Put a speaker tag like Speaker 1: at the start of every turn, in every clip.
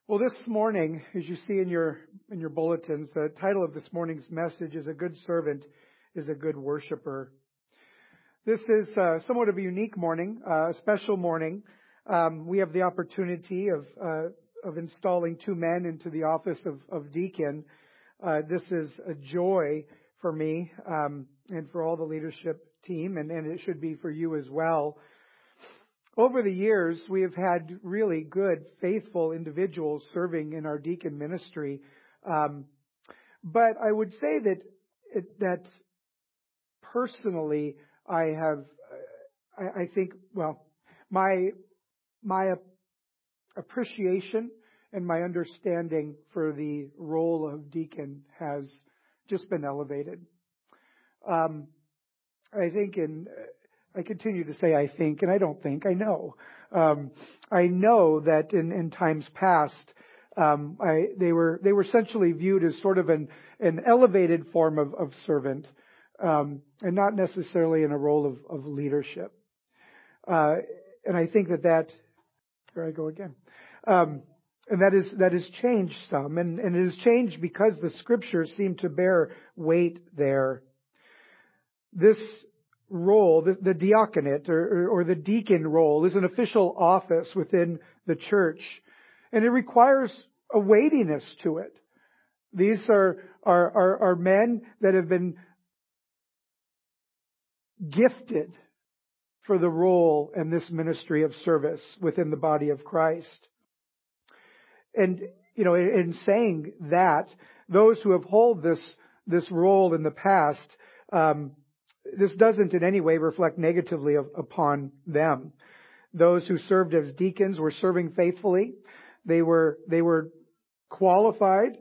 Speaker 1: Well, this morning, as you see in your bulletins, the title of this morning's message is "A Good Servant is a Good Worshipper." This is somewhat of a unique morning, a special morning. We have the opportunity of installing two men into the office of deacon. This is a joy for me and for all the leadership team, and it should be for you as well. Over the years, we have had really good, faithful individuals serving in our deacon ministry. But I would say that personally, I think my appreciation and my understanding for the role of deacon has just been elevated. I continue to say I think, and I don't think, I know. I know that in times past, they were essentially viewed as sort of an elevated form of servant, and not necessarily in a role of leadership. And I think that here I go again. And that has changed some, and it has changed because the scriptures seem to bear weight there. This role, the diaconate or the deacon role, is an official office within the church, and it requires a weightiness to it. These are men that have been gifted for the role and this ministry of service within the body of Christ. And in saying that, those who have held this role in the past, this doesn't in any way reflect negatively upon them. Those who served as deacons were serving faithfully. They were qualified.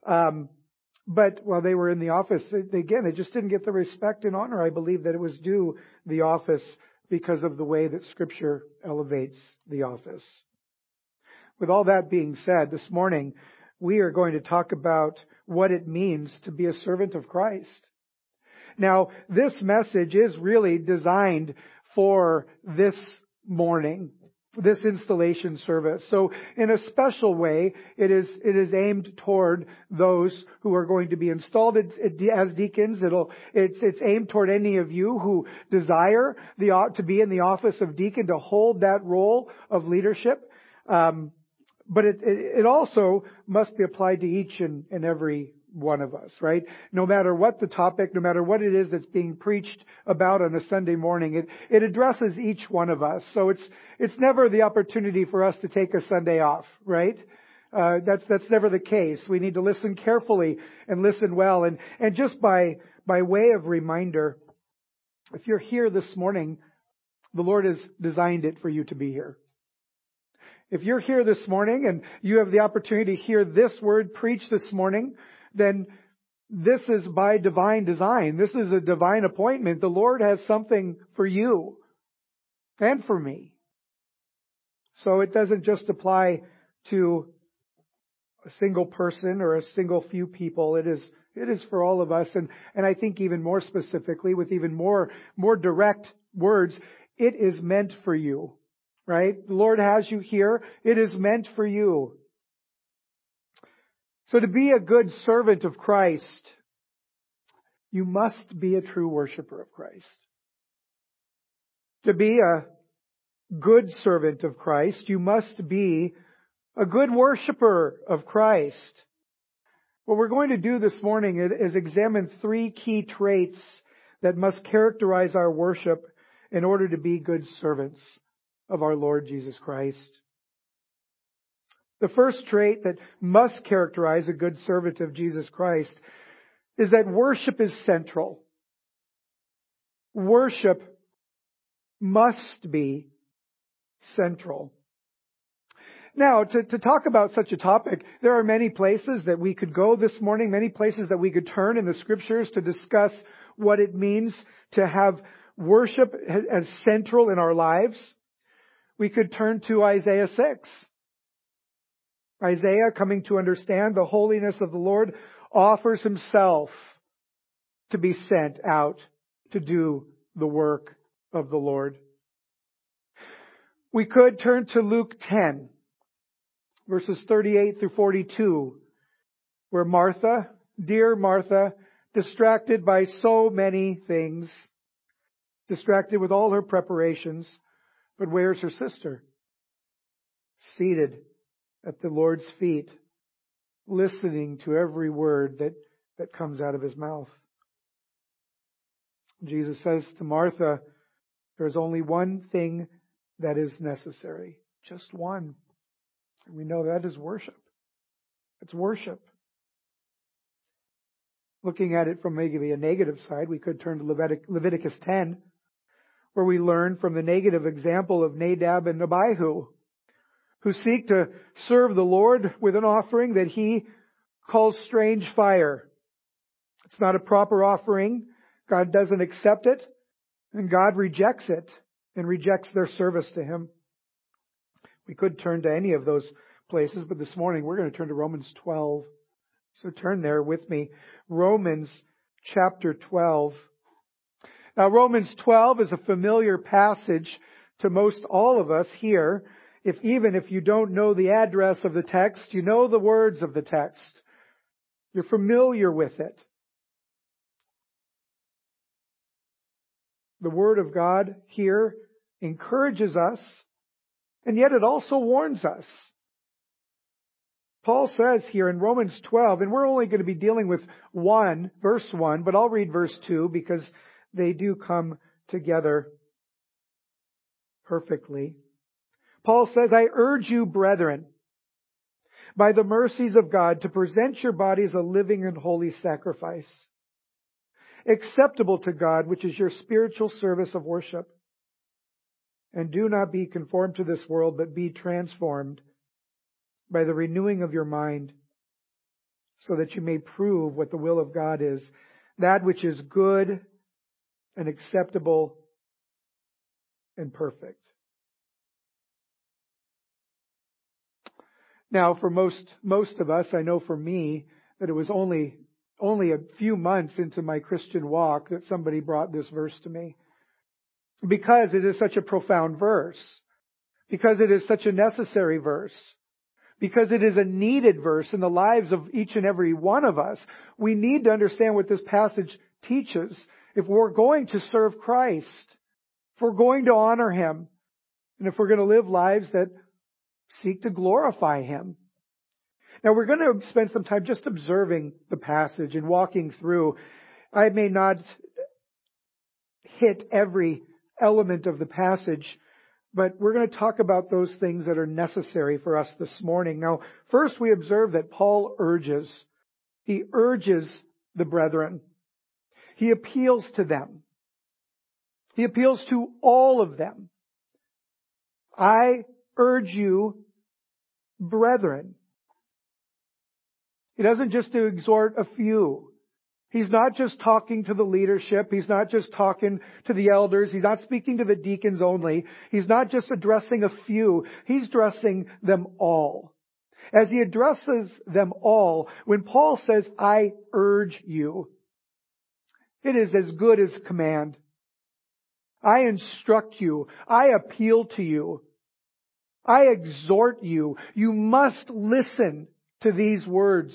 Speaker 1: But while they were in the office, again, they just didn't get the respect and honor, I believe, that it was due the office because of the way that Scripture elevates the office. With all that being said, this morning, we are going to talk about what it means to be a servant of Christ. Now, this message is really designed for this morning, this installation service. So in a special way, it is aimed toward those who are going to be installed as deacons. It's aimed toward any of you who desire to be in the office of deacon, to hold that role of leadership. But it also must be applied to each and every one of us, right? No matter what the topic, no matter what it is that's being preached about on a Sunday morning, it addresses each one of us. So it's never the opportunity for us to take a Sunday off, right? That's never the case. We need to listen carefully and listen well. And just by way of reminder, if you're here this morning, the Lord has designed it for you to be here. If you're here this morning and you have the opportunity to hear this word preached this morning, then this is by divine design. This is a divine appointment. The Lord has something for you and for me. So it doesn't just apply to a single person or a single few people. It is for all of us. And I think even more specifically, with even more direct words, it is meant for you. Right? The Lord has you here. It is meant for you. So to be a good servant of Christ, you must be a true worshiper of Christ. To be a good servant of Christ, you must be a good worshiper of Christ. What we're going to do this morning is examine three key traits that must characterize our worship in order to be good servants of our Lord Jesus Christ. The first trait that must characterize a good servant of Jesus Christ is that worship is central. Worship must be central. Now, to talk about such a topic, there are many places that we could go this morning, many places that we could turn in the Scriptures to discuss what it means to have worship as central in our lives. We could turn to Isaiah 6. Isaiah, coming to understand the holiness of the Lord, offers himself to be sent out to do the work of the Lord. We could turn to Luke 10. verses 38 through 42, where Martha, dear Martha, distracted by so many things, distracted with all her preparations, but where's her sister? Seated at the Lord's feet, listening to every word that comes out of His mouth. Jesus says to Martha, there's only one thing that is necessary. Just one. And we know that is worship. It's worship. Looking at it from maybe a negative side, we could turn to Leviticus 10, where we learn from the negative example of Nadab and Abihu, who seek to serve the Lord with an offering that He calls strange fire. It's not a proper offering. God doesn't accept it, and God rejects it and rejects their service to Him. We could turn to any of those places, but this morning we're going to turn to Romans 12. So turn there with me. Romans chapter 12. Now, Romans 12 is a familiar passage to most all of us here. Even if you don't know the address of the text, you know the words of the text. You're familiar with it. The Word of God here encourages us, and yet it also warns us. Paul says here in Romans 12, and we're only going to be dealing with verse 1, but I'll read verse 2 because they do come together perfectly. Paul says, I urge you, brethren, by the mercies of God, to present your bodies a living and holy sacrifice, acceptable to God, which is your spiritual service of worship. And do not be conformed to this world, but be transformed by the renewing of your mind, so that you may prove what the will of God is, that which is good and acceptable and perfect. Now, for most of us, I know for me, that it was only a few months into my Christian walk that somebody brought this verse to me. Because it is such a profound verse. Because it is such a necessary verse. Because it is a needed verse in the lives of each and every one of us. We need to understand what this passage teaches. If we're going to serve Christ, if we're going to honor Him, and if we're going to live lives that seek to glorify Him. Now we're going to spend some time just observing the passage and walking through. I may not hit every element of the passage, but we're going to talk about those things that are necessary for us this morning. Now, first we observe that Paul urges. He urges the brethren. He appeals to them. He appeals to all of them. I urge you, brethren. He doesn't just exhort a few. He's not just talking to the leadership. He's not just talking to the elders. He's not speaking to the deacons only. He's not just addressing a few. He's addressing them all. As he addresses them all, when Paul says, I urge you, it is as good as a command. I instruct you. I appeal to you. I exhort you. You must listen to these words.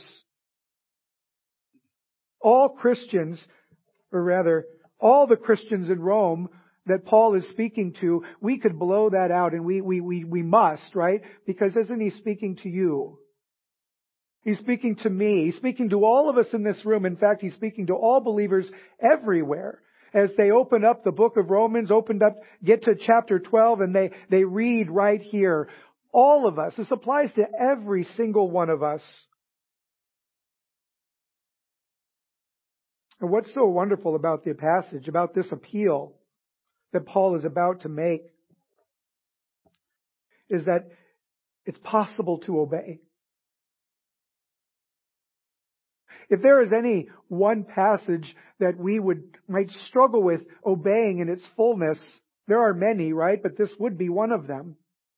Speaker 1: All Christians, or rather, all the Christians in Rome that Paul is speaking to, we could blow that out, and we must, right? Because isn't he speaking to you? He's speaking to me. He's speaking to all of us in this room. In fact, he's speaking to all believers everywhere. As they open up the book of Romans, get to chapter 12, and they read right here. All of us. This applies to every single one of us. And what's so wonderful about the passage, about this appeal that Paul is about to make, is that it's possible to obey. If there is any one passage that we might struggle with obeying in its fullness, there are many, right? But this would be one of them.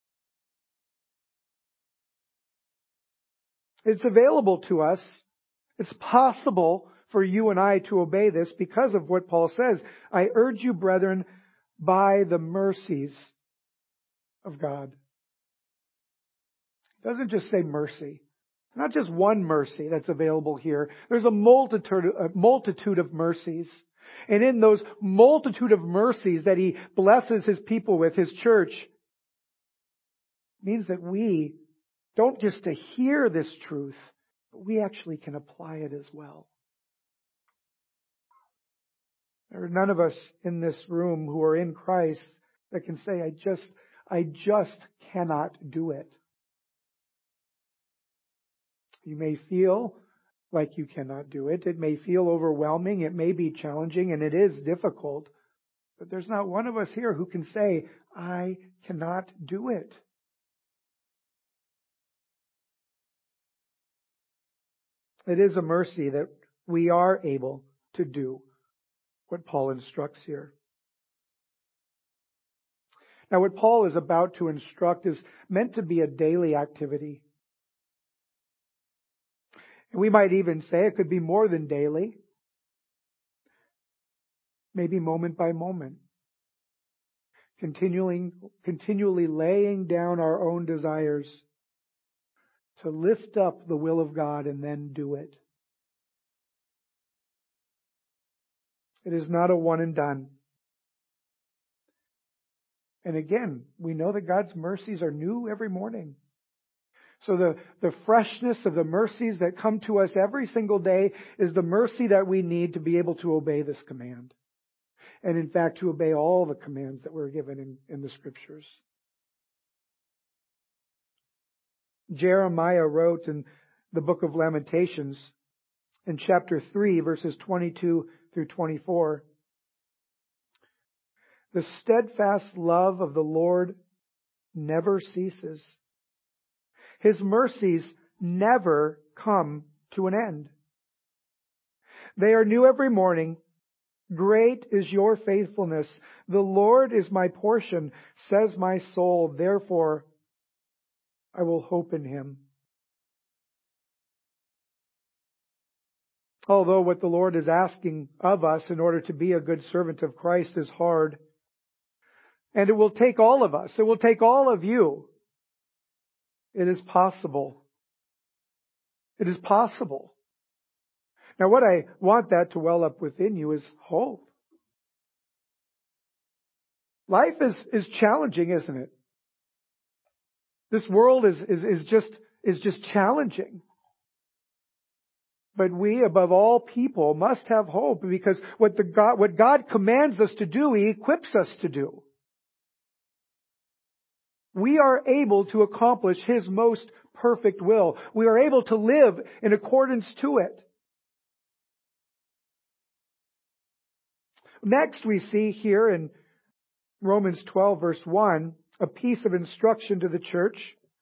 Speaker 1: It's available to us. It's possible for you and I to obey this because of what Paul says. I urge you, brethren, by the mercies of God. It doesn't just say mercy. Not just one mercy that's available here. There's a multitude of mercies. And in those multitude of mercies that He blesses His people with, His church, means that we don't just to hear this truth, but we actually can apply it as well. There are none of us in this room who are in Christ that can say, I just cannot do it. You may feel like you cannot do it. It may feel overwhelming. It may be challenging, and it is difficult. But there's not one of us here who can say, I cannot do it. It is a mercy that we are able to do what Paul instructs here. Now, what Paul is about to instruct is meant to be a daily activity. And we might even say it could be more than daily. Maybe moment by moment. Continually laying down our own desires to lift up the will of God and then do it. It is not a one and done. And again, we know that God's mercies are new every morning. So the freshness of the mercies that come to us every single day is the mercy that we need to be able to obey this command. And in fact, to obey all the commands that were given in the Scriptures. Jeremiah wrote in the book of Lamentations, in chapter 3, verses 22 through 24, "The steadfast love of the Lord never ceases. His mercies never come to an end. They are new every morning. Great is your faithfulness. The Lord is my portion, says my soul. Therefore, I will hope in Him." Although what the Lord is asking of us in order to be a good servant of Christ is hard, and it will take all of us, it will take all of you, it is possible. It is possible. Now, what I want that to well up within you is hope. Life is challenging, isn't it? This world is just challenging. But we, above all people, must have hope, because what God commands us to do, He equips us to do. We are able to accomplish His most perfect will. We are able to live in accordance to it. Next, we see here in Romans 12, verse 1, a piece of instruction to the church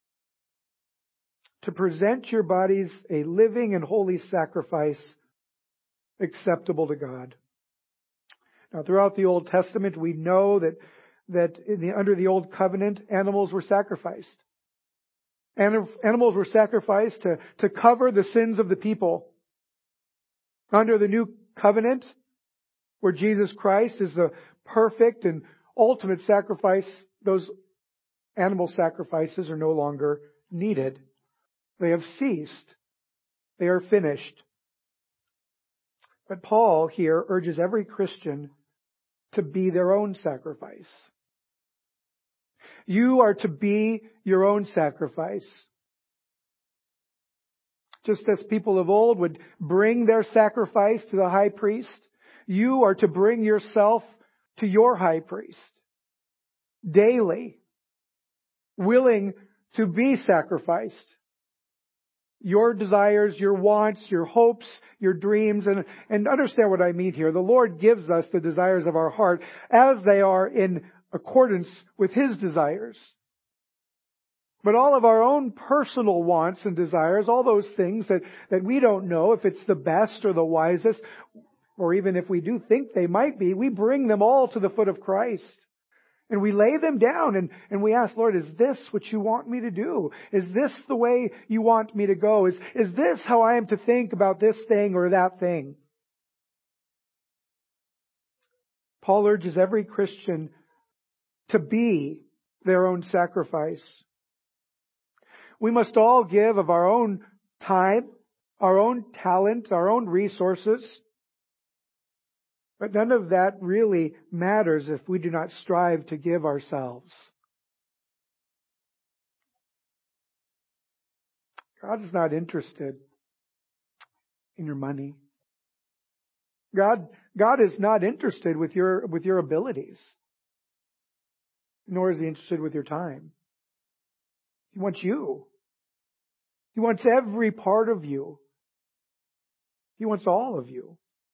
Speaker 1: to present your bodies a living and holy sacrifice acceptable to God. Now, throughout the Old Testament, we know that under the Old Covenant, animals were sacrificed. Animals were sacrificed to cover the sins of the people. Under the New Covenant, where Jesus Christ is the perfect and ultimate sacrifice, those animal sacrifices are no longer needed. They have ceased. They are finished. But Paul here urges every Christian to be their own sacrifice. You are to be your own sacrifice. Just as people of old would bring their sacrifice to the high priest, you are to bring yourself to your high priest daily, willing to be sacrificed. Your desires, your wants, your hopes, your dreams, and understand what I mean here. The Lord gives us the desires of our heart as they are in accordance with His desires. But all of our own personal wants and desires, all those things that we don't know if it's the best or the wisest, or even if we do think they might be, we bring them all to the foot of Christ. And we lay them down and we ask, Lord, is this what you want me to do? Is this the way you want me to go? Is this how I am to think about this thing or that thing? Paul urges every Christian to be their own sacrifice. We must all give of our own time, our own talent, our own resources. But none of that really matters if we do not strive to give ourselves. God is not interested in your money. God is not interested with your abilities. Nor is He interested with your time. He wants you. He wants every part of you. He wants all of you.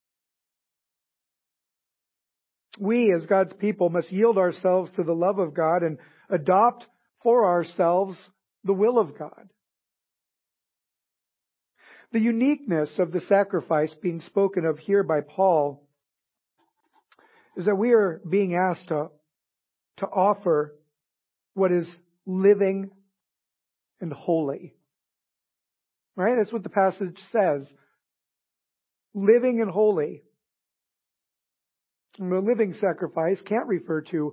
Speaker 1: We, as God's people, must yield ourselves to the love of God and adopt for ourselves the will of God. The uniqueness of the sacrifice being spoken of here by Paul is that we are being asked to offer what is living and holy. Right? That's what the passage says. Living and holy. And the living sacrifice can't refer to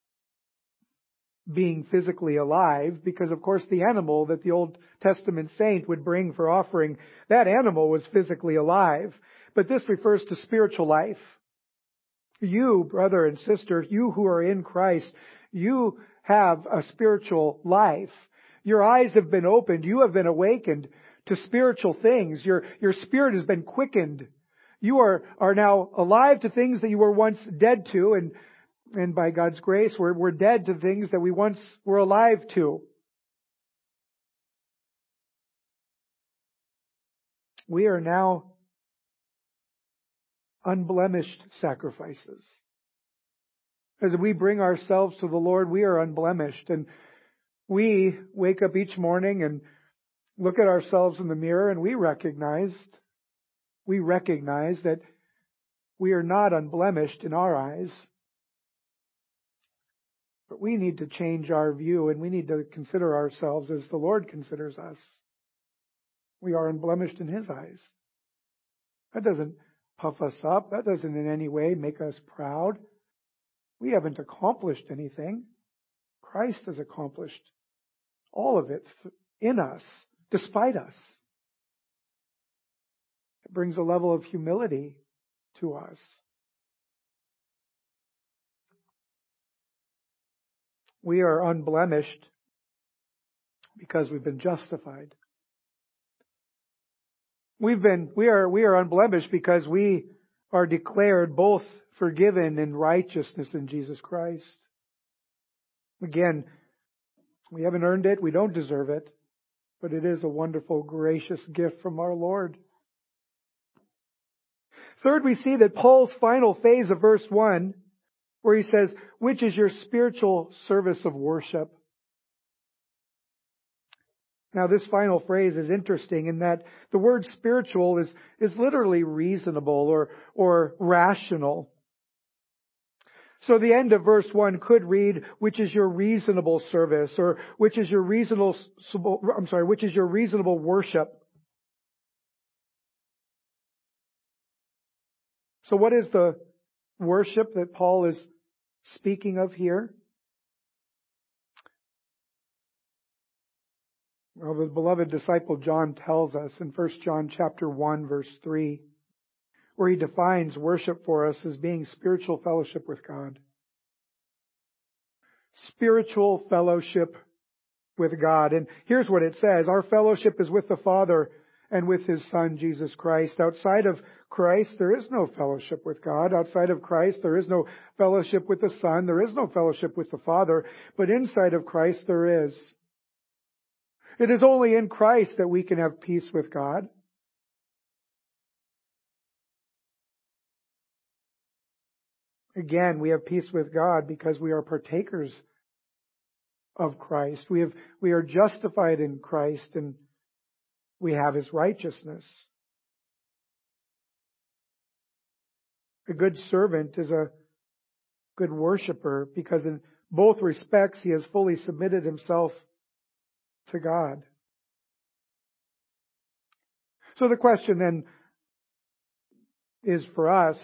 Speaker 1: being physically alive, because of course the animal that the Old Testament saint would bring for offering, that animal was physically alive. But this refers to spiritual life. You, brother and sister, you who are in Christ, you have a spiritual life. Your eyes have been opened. You have been awakened to spiritual things. Your spirit has been quickened. You are now alive to things that you were once dead to, and by God's grace, we're dead to things that we once were alive to. We are now unblemished sacrifices. As we bring ourselves to the Lord, we are unblemished, and we wake up each morning and look at ourselves in the mirror, and we recognize that we are not unblemished in our eyes. But we need to change our view, and we need to consider ourselves as the Lord considers us. We are unblemished in His eyes. That doesn't puff us up. That doesn't in any way make us proud. We haven't accomplished anything. Christ has accomplished all of it in us, despite us. It brings a level of humility to us. We are unblemished because we've been justified. We are unblemished because we are declared both forgiven and righteousness in Jesus Christ. Again, we haven't earned it, we don't deserve it, but it is a wonderful, gracious gift from our Lord. Third, we see that Paul's final phase of verse 1, where he says, which is your spiritual service of worship. Now, this final phrase is interesting in that the word spiritual is literally reasonable or rational. So the end of verse 1 could read, which is your reasonable service, or which is your reasonable worship. So what is the worship that Paul is speaking of here? Well, the beloved disciple John tells us in 1 John chapter 1, verse 3, where he defines worship for us as being spiritual fellowship with God. Spiritual fellowship with God. And here's what it says. Our fellowship is with the Father and with His Son, Jesus Christ. Outside of Christ, there is no fellowship with God. Outside of Christ, there is no fellowship with the Son. There is no fellowship with the Father. But inside of Christ, there is. It is only in Christ that we can have peace with God. Again, we have peace with God because we are partakers of Christ. We are justified in Christ, and we have His righteousness. A good servant is a good worshiper because in both respects he has fully submitted himself to God. So the question then is for us,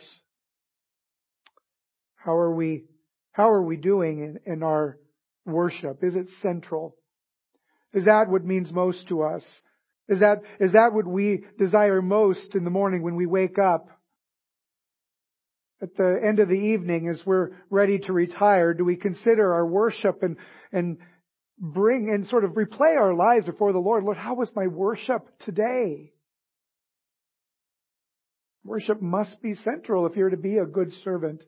Speaker 1: how are we doing in our worship? Is it central? Is that what means most to us? Is that what we desire most in the morning when we wake up? At the end of the evening, as we're ready to retire, do we consider our worship and bring and sort of replay our lives before the Lord? Lord, how was my worship today? Worship must be central if you're to be a good servant.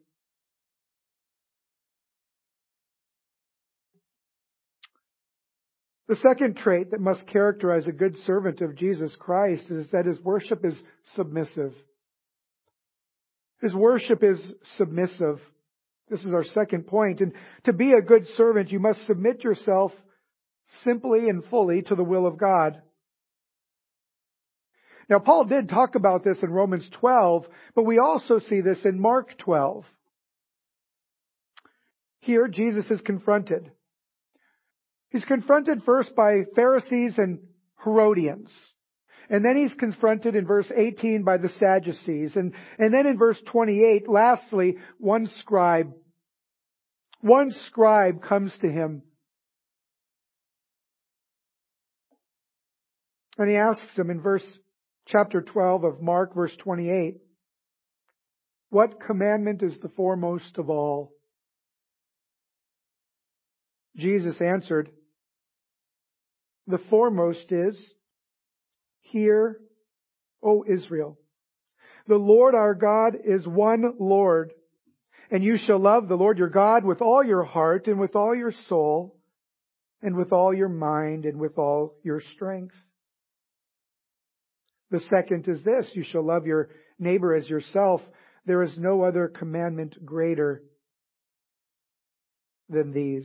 Speaker 1: The second trait that must characterize a good servant of Jesus Christ is that his worship is submissive. His worship is submissive. This is our second point. And to be a good servant, you must submit yourself simply and fully to the will of God. Now, Paul did talk about this in Romans 12, but we also see this in Mark 12. Here, Jesus is confronted. He's confronted first by Pharisees and Herodians. And then he's confronted in verse 18 by the Sadducees. And then in verse 28, lastly, one scribe comes to him. And he asks him in chapter 12 of Mark, verse 28, what commandment is the foremost of all? Jesus answered, the foremost is, hear, O Israel, the Lord our God is one Lord, and you shall love the Lord your God with all your heart and with all your soul and with all your mind and with all your strength. The second is this, you shall love your neighbor as yourself. There is no other commandment greater than these.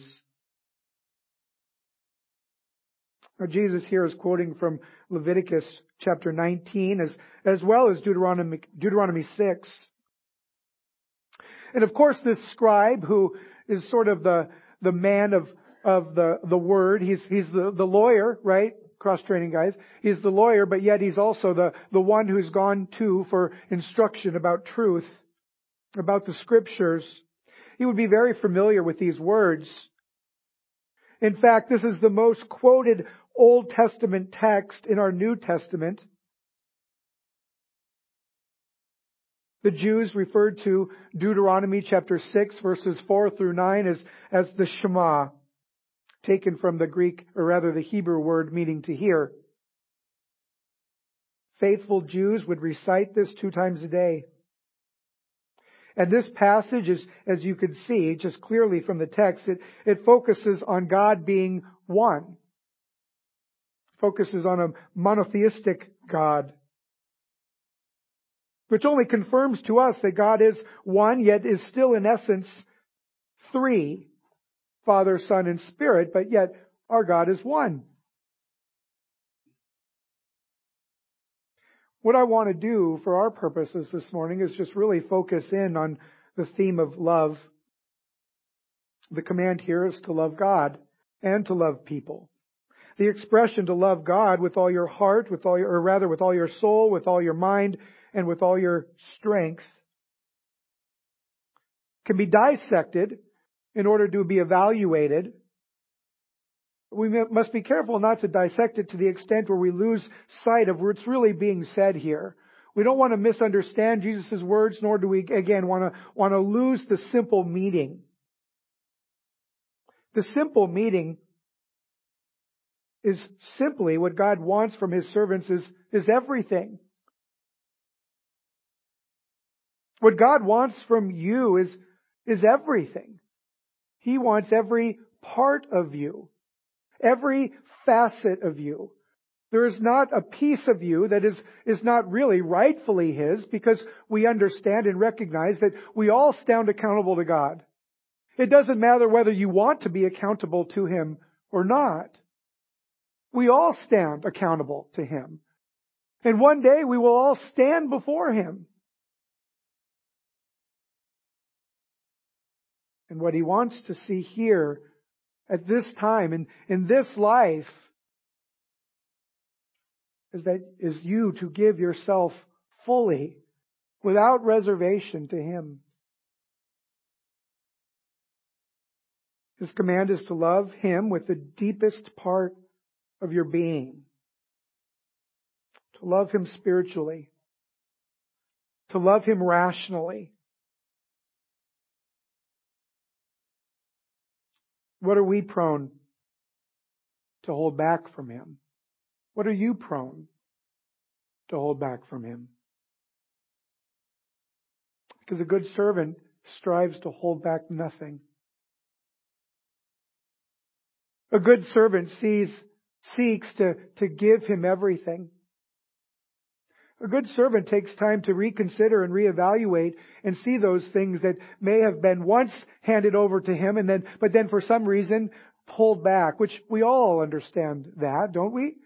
Speaker 1: Now, Jesus here is quoting from Leviticus chapter 19 as well as Deuteronomy 6. And of course, this scribe who is sort of the man of the word, he's the lawyer, right? Cross-training guys. He's the lawyer, but yet he's also the one who's gone to for instruction about truth, about the scriptures. He would be very familiar with these words. In fact, this is the most quoted Old Testament text in our New Testament. The Jews referred to Deuteronomy chapter 6 verses 4 through 9 as the Shema, taken from the Greek, or rather the Hebrew word meaning to hear. Faithful Jews would recite this 2 times a day. And this passage is, as you can see, just clearly from the text, it focuses on God being one. Focuses on a monotheistic God, which only confirms to us that God is one, yet is still in essence 3, Father, Son, and Spirit, but yet our God is one. What I want to do for our purposes this morning is just really focus in on the theme of love. The command here is to love God and to love people. The expression to love God with all your heart, with all your soul, with all your mind, and with all your strength can be dissected in order to be evaluated. We must be careful not to dissect it to the extent where we lose sight of what's really being said here. We don't want to misunderstand Jesus' words, nor do we, again, want to lose the simple meaning. The simple meaning is simply what God wants from His servants is everything. What God wants from you is everything. He wants every part of you, every facet of you. There is not a piece of you that is not really rightfully His, because we understand and recognize that we all stand accountable to God. It doesn't matter whether you want to be accountable to Him or not. We all stand accountable to Him. And one day we will all stand before Him. And what He wants to see here at this time, in this life, is you to give yourself fully, without reservation, to Him. His command is to love Him with the deepest part of your being. To love Him spiritually. To love Him rationally. What are we prone to hold back from Him? What are you prone to hold back from Him? Because a good servant strives to hold back nothing. A good servant seeks to give Him everything. A good servant takes time to reconsider and reevaluate and see those things that may have been once handed over to him but then for some reason pulled back, which we all understand that, don't we?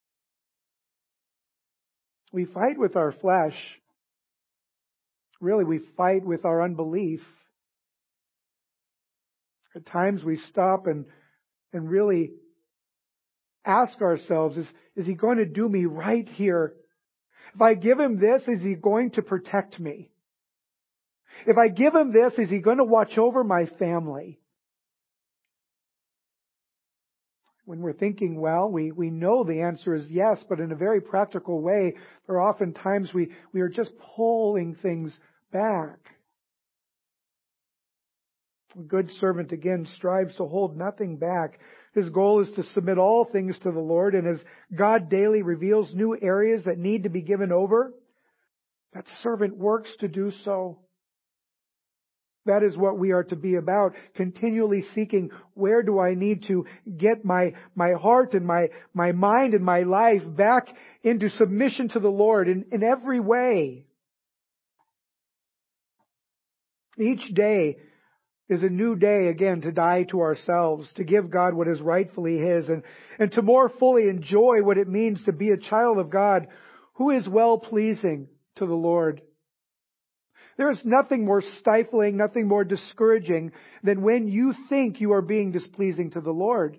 Speaker 1: We fight with our flesh. Really, we fight with our unbelief. At times we stop and really ask ourselves, is He going to do me right here? If I give Him this, is He going to protect me? If I give Him this, is He going to watch over my family? When we're thinking, well, we know the answer is yes, but in a very practical way, there are often times we are just pulling things back. A good servant, again, strives to hold nothing back. His goal is to submit all things to the Lord, and as God daily reveals new areas that need to be given over, that servant works to do so. That is what we are to be about, continually seeking, where do I need to get my heart and my mind and my life back into submission to the Lord in every way. Each day is a new day, again, to die to ourselves, to give God what is rightfully His, and to more fully enjoy what it means to be a child of God who is well-pleasing to the Lord. There is nothing more stifling, nothing more discouraging than when you think you are being displeasing to the Lord.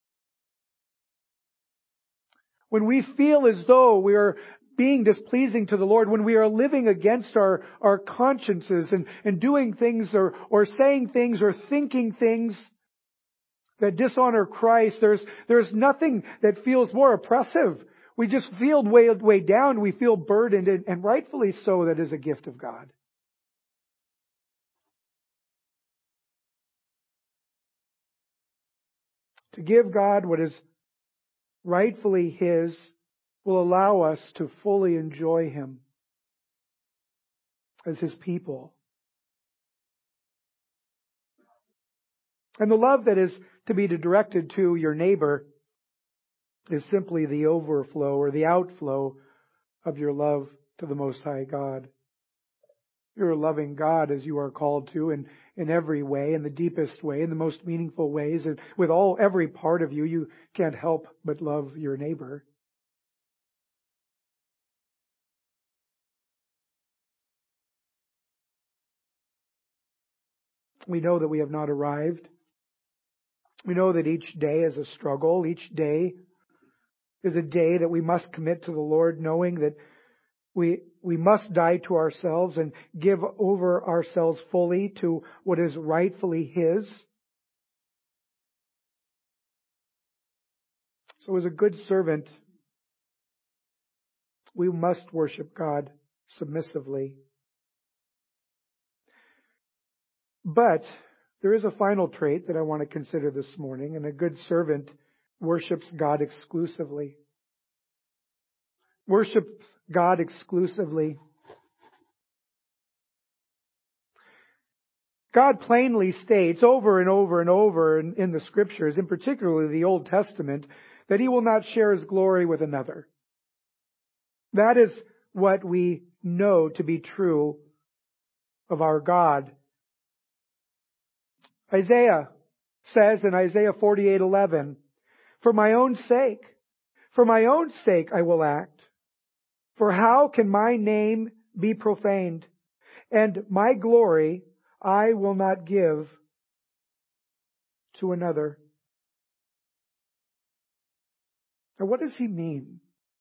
Speaker 1: When we feel as though we are being displeasing to the Lord, when we are living against our consciences and doing things or saying things or thinking things that dishonor Christ, there's nothing that feels more oppressive. We just feel way down. We feel burdened, and rightfully so. That is a gift of God. To give God what is rightfully His will allow us to fully enjoy Him as His people. And the love that is to be directed to your neighbor is simply the overflow or the outflow of your love to the Most High God. You're a loving God as you are called to in every way, in the deepest way, in the most meaningful ways. And with every part of you, you can't help but love your neighbor. We know that we have not arrived. We know that each day is a struggle. Each day is a day that we must commit to the Lord, knowing that we must die to ourselves and give over ourselves fully to what is rightfully His. So as a good servant, we must worship God submissively. But there is a final trait that I want to consider this morning, and a good servant worships God exclusively. Worships God exclusively. God plainly states over and over and over in the Scriptures, in particular the Old Testament, that He will not share His glory with another. That is what we know to be true of our God. Isaiah says in Isaiah 48:11, for my own sake I will act. For how can my name be profaned? And my glory I will not give to another. Now, what does he mean?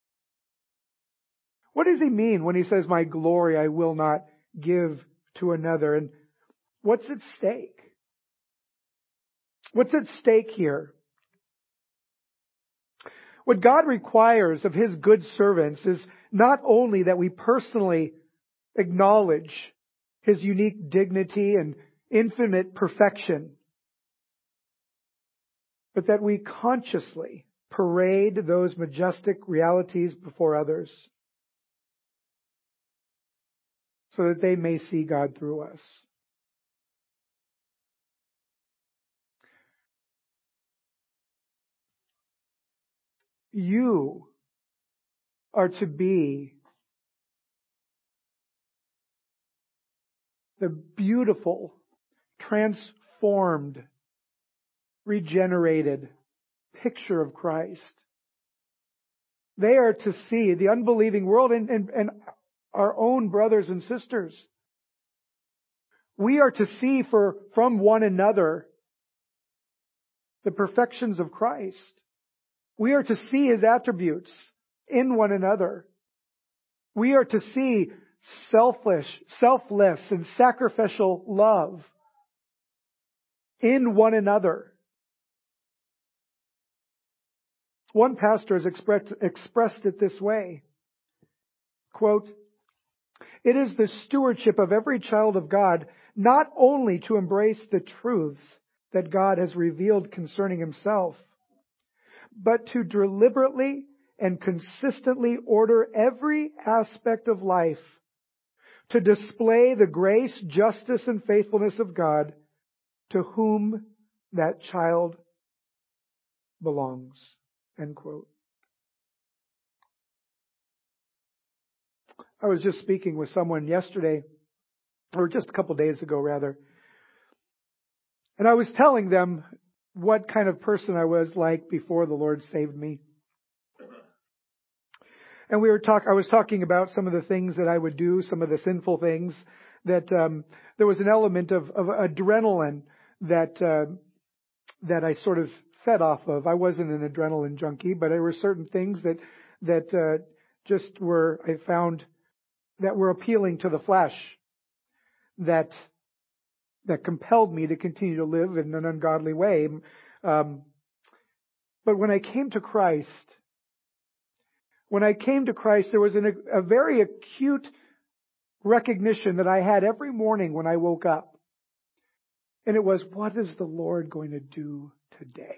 Speaker 1: What does he mean when he says, my glory I will not give to another? And what's at stake? What's at stake here? What God requires of His good servants is not only that we personally acknowledge His unique dignity and infinite perfection, but that we consciously parade those majestic realities before others so that they may see God through us. You are to be the beautiful, transformed, regenerated picture of Christ. They are to see the unbelieving world and our own brothers and sisters. We are to see from one another the perfections of Christ. We are to see His attributes in one another. We are to see selfless and sacrificial love in one another. One pastor has expressed it this way, quote, "It is the stewardship of every child of God not only to embrace the truths that God has revealed concerning Himself, but to deliberately and consistently order every aspect of life to display the grace, justice, and faithfulness of God to whom that child belongs." End quote. I was just speaking with someone yesterday, or just a couple days ago rather, and I was telling them what kind of person I was like before the Lord saved me. And I was talking about some of the things that I would do, some of the sinful things, that there was an element of adrenaline that I sort of fed off of. I wasn't an adrenaline junkie, but there were certain things that just were, I found, that were appealing to the flesh, that compelled me to continue to live in an ungodly way. But when I came to Christ, there was a very acute recognition that I had every morning when I woke up. And it was, what is the Lord going to do today?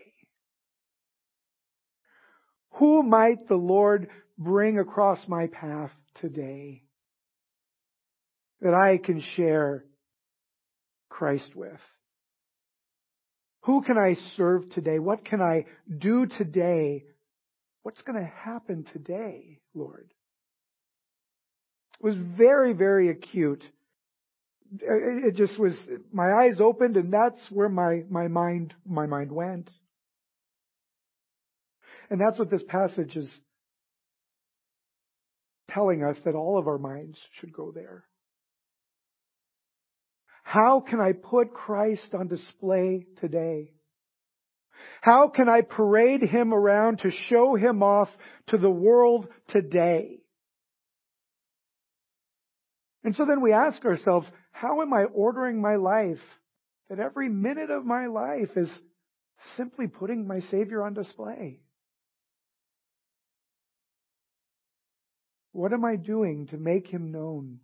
Speaker 1: Who might the Lord bring across my path today that I can share Christ with? Who can I serve today? What can I do today? What's going to happen today, Lord? It was very, very acute. It just was, my eyes opened, and that's where my mind went. And that's what this passage is telling us, that all of our minds should go there. How can I put Christ on display today? How can I parade Him around to show Him off to the world today? And so then we ask ourselves, how am I ordering my life that every minute of my life is simply putting my Savior on display? What am I doing to make Him known?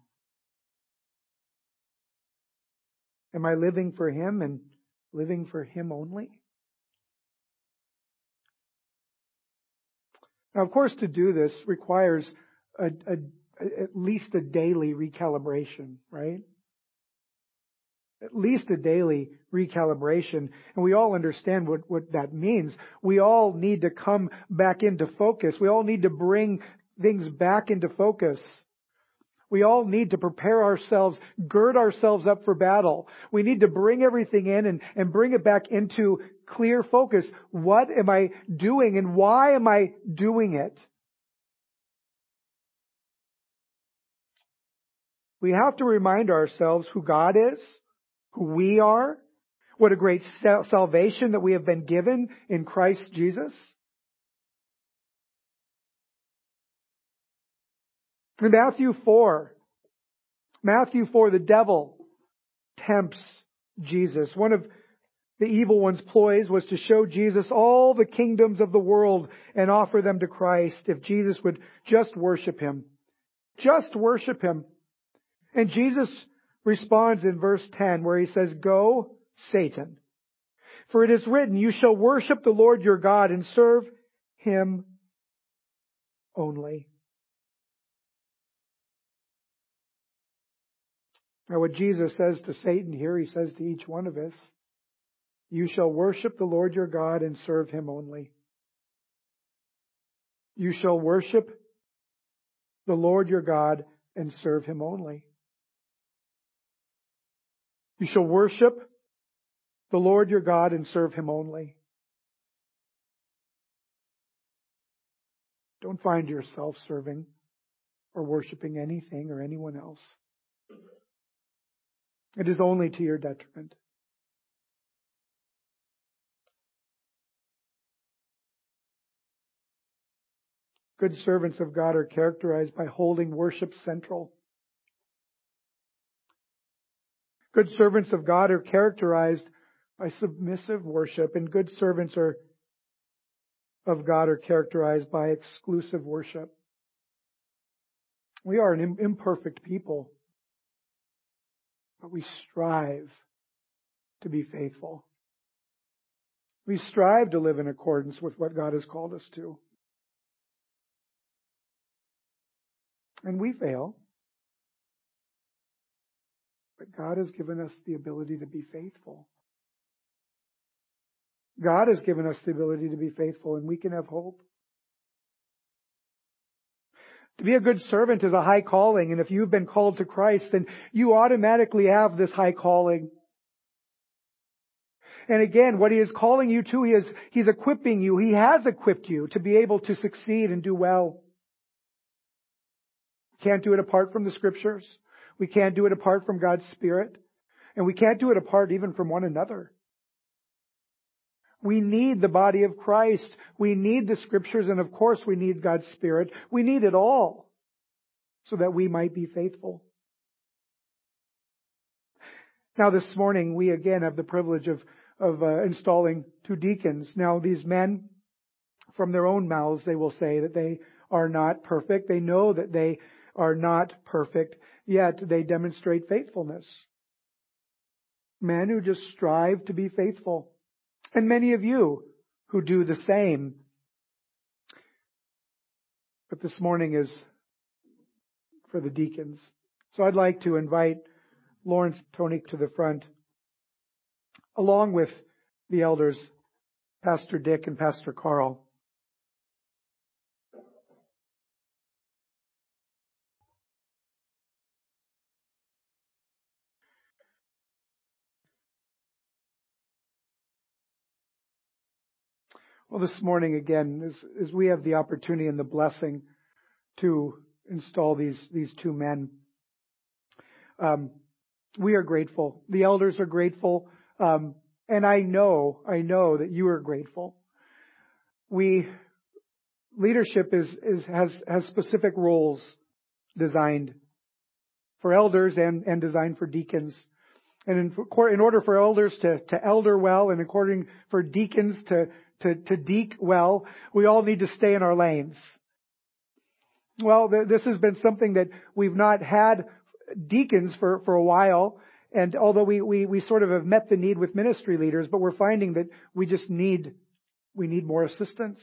Speaker 1: Am I living for Him and living for Him only? Now, of course, to do this requires at least a daily recalibration, right? At least a daily recalibration. And we all understand what that means. We all need to come back into focus. We all need to bring things back into focus. We all need to prepare ourselves, gird ourselves up for battle. We need to bring everything in and bring it back into clear focus. What am I doing and why am I doing it? We have to remind ourselves who God is, who we are, what a great salvation that we have been given in Christ Jesus. In Matthew 4, the devil tempts Jesus. One of The evil one's ploys was to show Jesus all the kingdoms of the world and offer them to Christ if Jesus would just worship Him. Just worship Him. And Jesus responds in verse 10 where He says, "Go, Satan. For it is written, you shall worship the Lord your God and serve Him only." Now what Jesus says to Satan here, He says to each one of us, you shall worship the Lord your God and serve Him only. You shall worship the Lord your God and serve Him only. You shall worship the Lord your God and serve Him only. Don't find yourself serving or worshiping anything or anyone else. It is only to your detriment. Good servants of God are characterized by holding worship central. Good servants of God are characterized by submissive worship, and good servants of God are characterized by exclusive worship. We are an imperfect people, but we strive to be faithful. We strive to live in accordance with what God has called us to. And we fail. But God has given us the ability to be faithful. God has given us the ability to be faithful, and we can have hope. To be a good servant is a high calling, and if you've been called to Christ, then you automatically have this high calling. And again, what He is calling you to, He's equipping you. He has equipped you to be able to succeed and do well. Can't do it apart from the Scriptures. We can't do it apart from God's Spirit. And we can't do it apart even from one another. We need the body of Christ. We need the Scriptures, and of course we need God's Spirit. We need it all so that we might be faithful. Now this morning we again have the privilege of installing two deacons. Now these men, from their own mouths, they will say that they are not perfect. They know that they are not perfect, yet they demonstrate faithfulness. Men who just strive to be faithful. And many of you who do the same. But this morning is for the deacons. So I'd like to invite Lawrence Tony to the front, along with the elders, Pastor Dick and Pastor Carl. Well, this morning again, as we have the opportunity and the blessing to install these two men, we are grateful. The elders are grateful, and I know that you are grateful. Leadership has specific roles designed for elders and designed for deacons. And in order for elders to elder well, and according for deacons to deek well, we all need to stay in our lanes. Well, this has been something that we've not had deacons for a while, and although we sort of have met the need with ministry leaders, but we're finding that we need more assistance.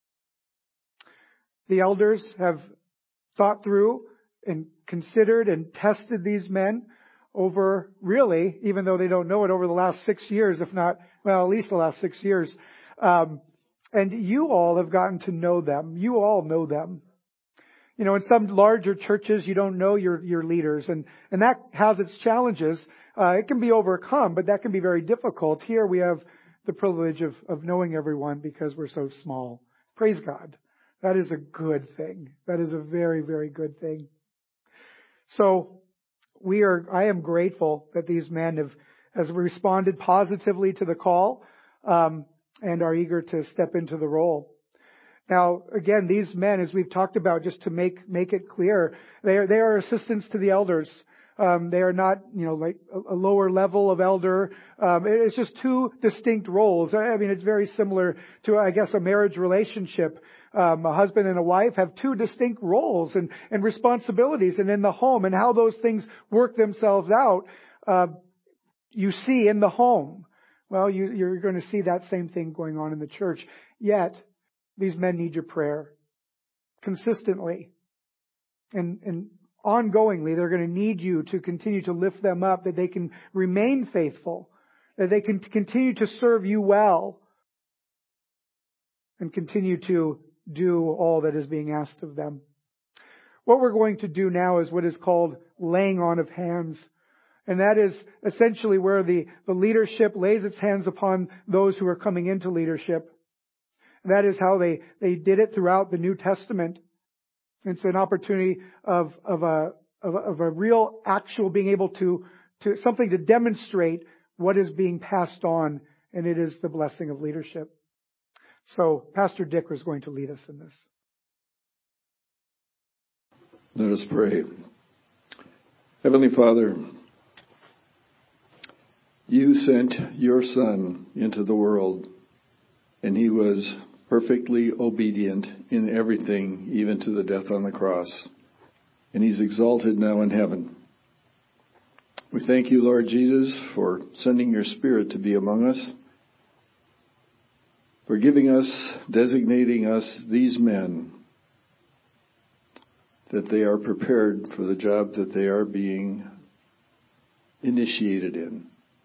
Speaker 1: The elders have thought through and considered and tested these men over, really, even though they don't know it, over the last 6 years, if not, well, at least the last 6 years. And you all have gotten to know them. You all know them. You know, in some larger churches, you don't know your leaders, and that has its challenges. It can be overcome, but that can be very difficult. Here we have the privilege of knowing everyone because we're so small. Praise God. That is a good thing. That is a very, very good thing. So I am grateful that these men have responded positively to the call, and are eager to step into the role. Now, again, these men, as we've talked about, just to make it clear, they are assistants to the elders. They are not, like a lower level of elder. It's just two distinct roles. I mean, it's very similar to, I guess, a marriage relationship. A husband and a wife have two distinct roles and responsibilities, and in the home and how those things work themselves out, you see in the home. Well, you're going to see that same thing going on in the church. Yet, these men need your prayer consistently and ongoingly. They're going to need you to continue to lift them up, that they can remain faithful, that they can continue to serve you well, and continue to do all that is being asked of them. What we're going to do now is what is called laying on of hands. And that is essentially where the leadership lays its hands upon those who are coming into leadership. And that is how they did it throughout the New Testament. It's an opportunity of a real actual being able to something to demonstrate what is being passed on, and it is the blessing of leadership. So Pastor Dick is going to lead us in this.
Speaker 2: Let us pray. Heavenly Father, you sent your Son into the world, and he was perfectly obedient in everything, even to the death on the cross. And he's exalted now in heaven. We thank you, Lord Jesus, for sending your Spirit to be among us, for giving us, designating us these men, that they are prepared for the job that they are being initiated in.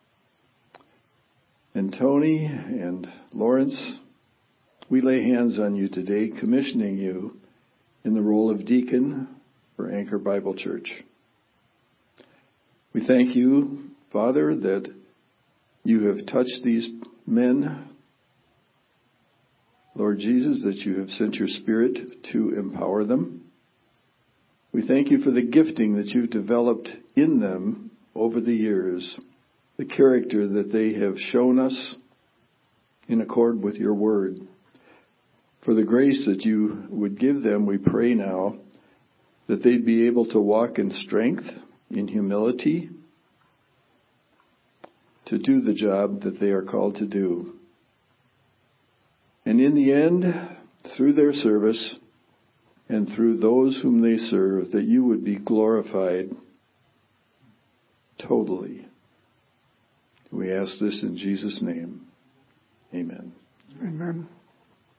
Speaker 2: And Tony and Lawrence, we lay hands on you today, commissioning you in the role of deacon for Anchor Bible Church. We thank you, Father, that you have touched these men, Lord Jesus, that you have sent your Spirit to empower them. We thank you for the gifting that you've developed in them over the years, the character that they have shown us in accord with your word. For the grace that you would give them, we pray now that they'd be able to walk in strength, in humility, to do the job that they are called to do. And in the end, through their service and through those whom they serve, that you would be glorified totally. We ask this in Jesus' name. Amen.
Speaker 1: Amen.